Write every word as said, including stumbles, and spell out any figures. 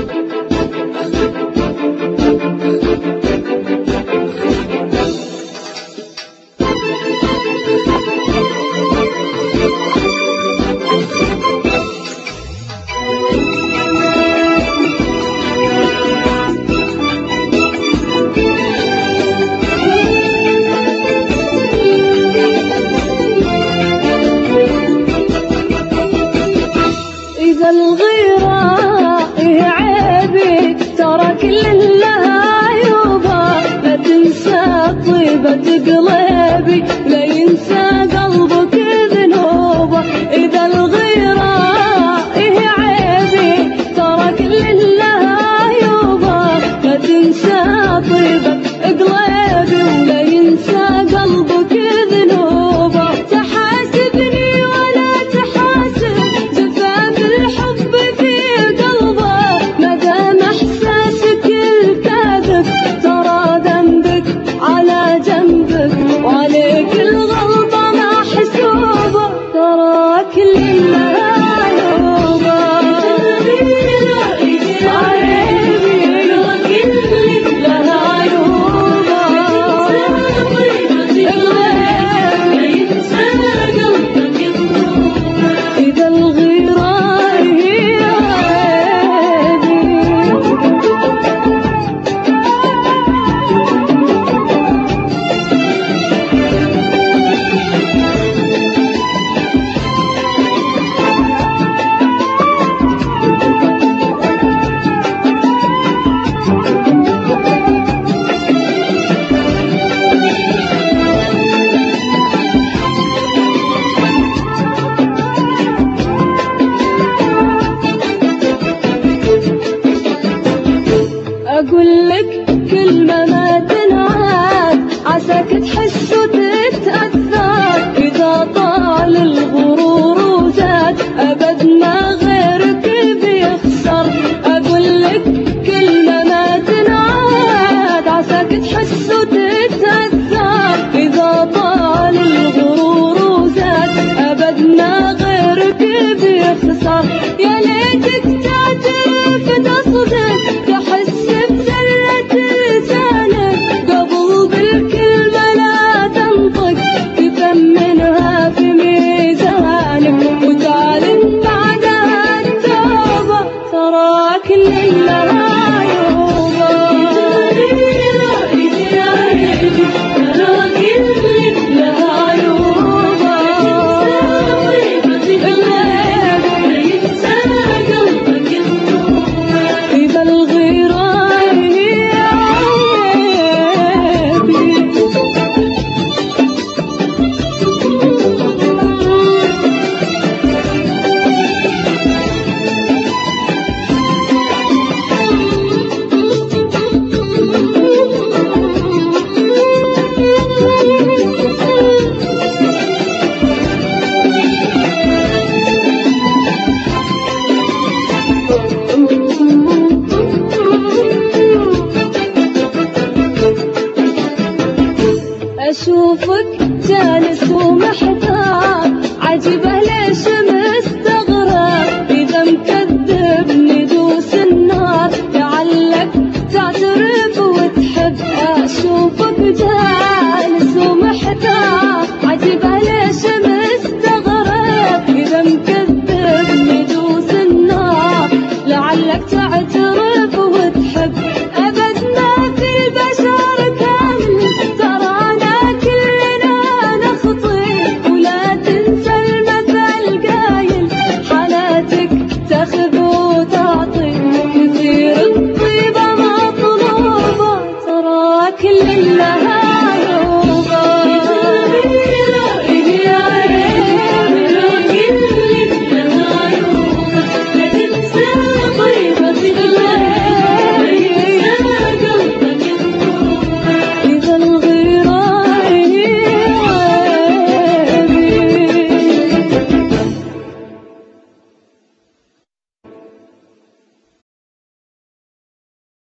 قلبي لا ينسى قلبك ذنوبه. إذا الغيرة إيه عيبي ترى كل اللي عيوبه. لا تنسى طيبة قلبي ولا ينسى قلبك ذنوبه. تحاسبني ولا تحاسب جفاف الحب في قلبه. ما دام إحساسك الكاذب ترى ذنبك على جنبك وعليك الغلطة محسوبة. ترى كل اللي أقول لك كلمة ما تنعاد عساك تحس وتتأثر. إذا طال الغرور وزاد أبد ما غيرك بيخسر. أقول لك كلمة ما تنعاد عساك تحس وتتأثر. إذا طال الغرور وزاد أبد ما غيرك بيخسر. يا ليتك تعترف تصدق تحس كل اللي